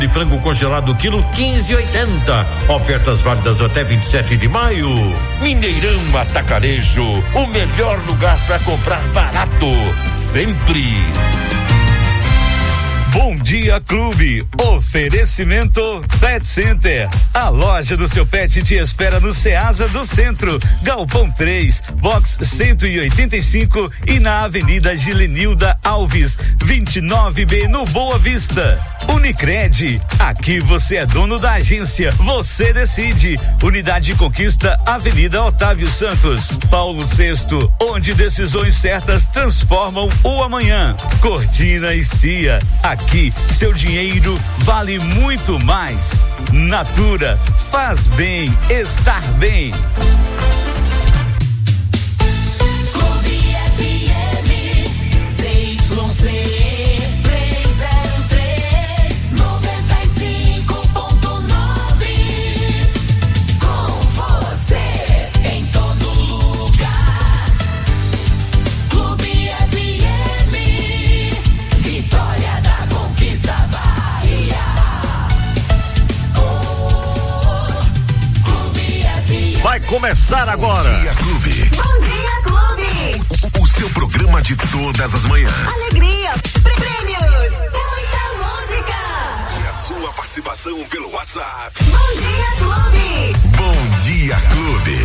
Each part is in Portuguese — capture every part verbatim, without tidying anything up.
De frango congelado quilo quinze e oitenta. Ofertas válidas até vinte e sete de maio. Mineirão Atacarejo, o melhor lugar para comprar barato, sempre. Bom Dia Clube, oferecimento Pet Center, a loja do seu pet te espera no Ceasa do Centro, Galpão três, box cento e oitenta e cinco e na Avenida Gilenilda Alves, vinte e nove B no Boa Vista. Unicred, aqui você é dono da agência, você decide. Unidade Conquista, Avenida Otávio Santos. Paulo sexto, onde decisões certas transformam o amanhã. Cortina e Cia, aqui seu dinheiro vale muito mais. Natura, faz bem estar bem. Clube F M, C Y C. Vai começar agora. Bom Dia Clube. Bom Dia Clube. O, o seu programa de todas as manhãs. Alegria, prêmios, muita música. E a sua participação pelo WhatsApp. Bom Dia Clube. Bom Dia Clube.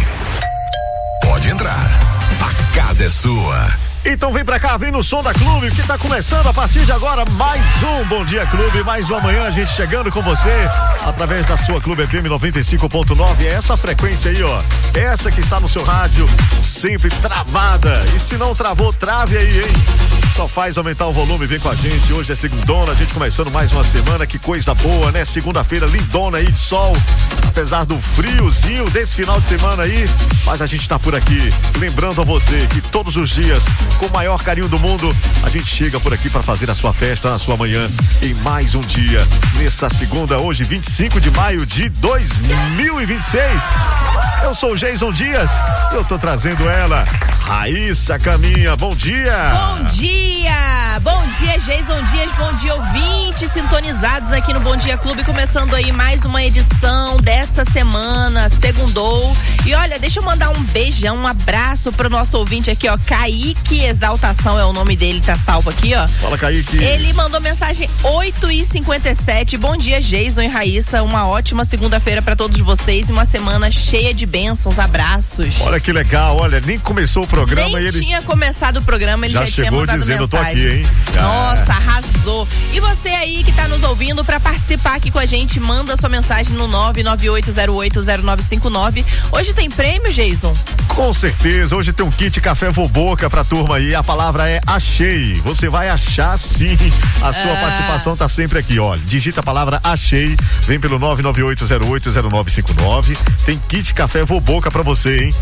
Pode entrar. A casa é sua. Então vem pra cá, vem no som da Clube, que tá começando a partir de agora mais um Bom Dia Clube, mais uma manhã a gente chegando com você através da sua Clube F M noventa e cinco ponto nove, é essa frequência aí, ó, essa que está no seu rádio, sempre travada, e se não travou, trave aí, hein? Só faz aumentar o volume, vem com a gente, hoje é segundona, a gente começando mais uma semana, que coisa boa, né? Segunda-feira lindona aí de sol, apesar do friozinho desse final de semana aí, mas a gente tá por aqui, lembrando a você que todos os dias, com o maior carinho do mundo, a gente chega por aqui para fazer a sua festa na sua manhã em mais um dia, nessa segunda, hoje vinte e cinco de maio de dois mil e vinte e seis. Eu sou o Jason Dias, eu tô trazendo ela, Raíssa Caminha. Bom dia! Bom dia! Bom dia, Jason Dias, bom dia, ouvintes sintonizados aqui no Bom Dia Clube, começando aí mais uma edição dessa semana, segundou. E olha, deixa eu mandar um beijão, um abraço pro nosso ouvinte aqui, ó, Kaique Exaltação é o nome dele, tá salvo aqui, ó. Fala, Kaique. Ele mandou mensagem oito e cinquenta e sete. Bom dia, Jason e Raíssa, uma ótima segunda-feira pra todos vocês e uma semana cheia de bênçãos, abraços. Olha que legal, olha, nem começou o programa nem e ele... tinha começado o programa, ele já, já tinha mandado dizendo, mensagem. Eu tô aqui, hein? Nossa, arrasou. E você aí que tá nos ouvindo, pra participar aqui com a gente, manda sua mensagem no nove nove oito zero oito zero nove cinco nove. Hoje tem prêmio, Jason? Com certeza, hoje tem um kit café Voboca pra turma aí, a palavra é achei, você vai achar sim, a sua ah. participação tá sempre aqui, olha, digita a palavra achei, vem pelo nove nove oito zero oito zero nove cinco nove, tem kit café Voboca pra você, hein?